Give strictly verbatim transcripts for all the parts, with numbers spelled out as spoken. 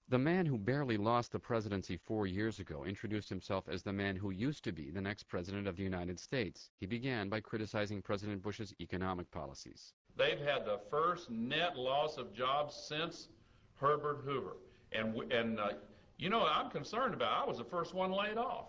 The man who barely lost the presidency four years ago introduced himself as the man who used to be the next president of the United States. He began by criticizing President Bush's economic policies. They've had the first net loss of jobs since Herbert Hoover. And, and uh, you know, I'm concerned about it. I was the first one laid off.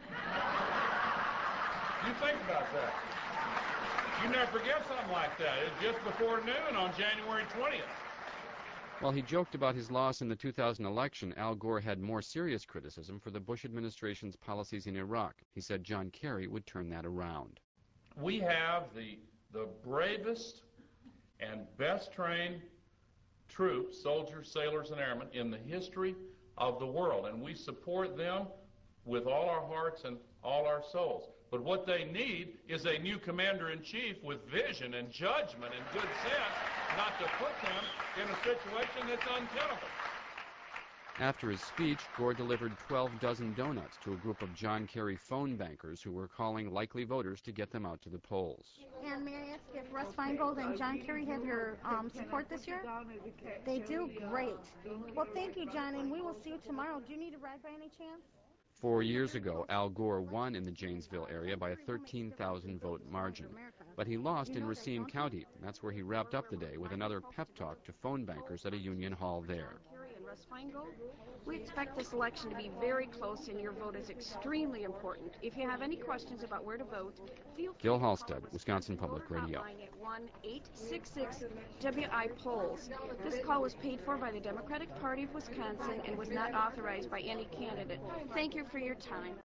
You think about that. You never forget something like that. It's just before noon on January twentieth. While he joked about his loss in the two thousand election, Al Gore had more serious criticism for the Bush administration's policies in Iraq. He said John Kerry would turn that around. We have the, the bravest and best trained troops, soldiers, sailors, and airmen in the history of the world, and we support them with all our hearts and all our souls. But what they need is a new commander-in-chief with vision and judgment and good sense, not to put them in a situation that's untenable. After his speech, Gore delivered twelve dozen donuts to a group of John Kerry phone bankers who were calling likely voters to get them out to the polls. And may I ask if Russ Feingold and John Kerry have your um, support this year? They do? Great. Well, thank you, John, and we will see you tomorrow. Do you need a ride by any chance? Four years ago, Al Gore won in the Janesville area by a thirteen thousand vote margin. But he lost in Racine County. That's where he wrapped up the day with another pep talk to phone bankers at a union hall there. Russ Feingold, we expect this election to be very close, and your vote is extremely important. If you have any questions about where to vote, feel free Gil Halstead, Wisconsin Public Radio. At one eight six six W I polls. This call was paid for by the Democratic Party of Wisconsin and was not authorized by any candidate. Thank you for your time.